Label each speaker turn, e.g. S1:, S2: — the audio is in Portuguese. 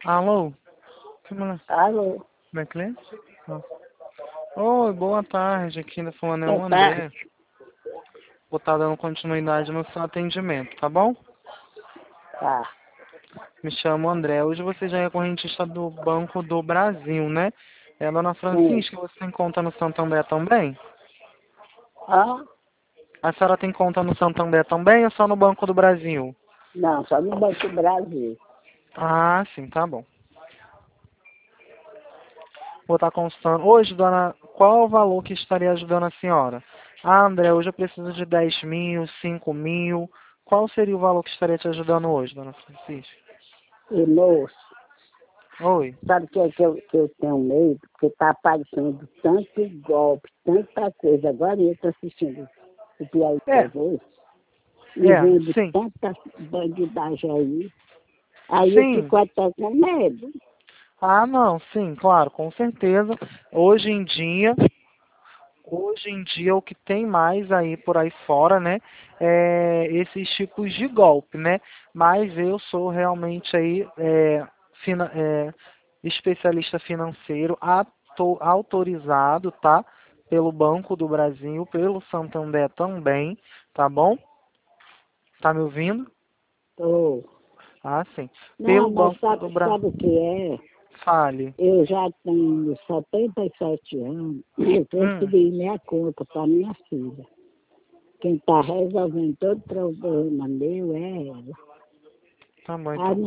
S1: Alô? Que mano-
S2: Alô,
S1: Como é que é? Ah. Oi, boa tarde. Aqui ainda falando é
S2: boa
S1: o André.
S2: tarde.
S1: Vou estar dando continuidade no seu atendimento, tá bom?
S2: Tá,
S1: Me chamo André. Hoje você já é correntista do Banco do Brasil, né? É a dona
S2: sim.
S1: Francisca, você tem conta no Santander também?
S2: Ah,
S1: A senhora tem conta no Santander também ou só no Banco do Brasil?
S2: não, só no Banco do Brasil.
S1: Ah, sim, tá bom. Vou estar consultando. Hoje, dona, qual o valor que estaria ajudando a senhora? Ah, André, hoje eu preciso de 10 mil, 5 mil. Qual seria o valor que estaria te ajudando hoje, dona Francisca?
S2: E moço,
S1: Oi.
S2: sabe o que é que eu tenho medo? Porque tá aparecendo tanto golpe, tanta coisa. Agora eu tô assistindo o Piauí
S1: É,
S2: TV e vendo
S1: sim.
S2: tanta bandidagem aí. Aí eu
S1: Sim.
S2: fico até com medo.
S1: Ah, não, sim, claro, com certeza. Hoje em dia, hoje em dia o que tem mais aí por aí fora, né, é esses tipos de golpe, né? Mas eu sou realmente aí especialista financeiro autorizado, tá? Pelo Banco do Brasil, pelo Santander também, tá bom? Tá me ouvindo?
S2: Tô.
S1: Ah, sim.
S2: Não,
S1: Pelo
S2: mas
S1: Banco
S2: sabe,
S1: do Brasil.
S2: sabe o que é?
S1: Fale.
S2: Eu já tenho 77 anos. Eu
S1: Hum,
S2: transferi minha conta para minha filha. Quem está resolvendo todo problema meu é ela.
S1: tá bom,
S2: A
S1: então.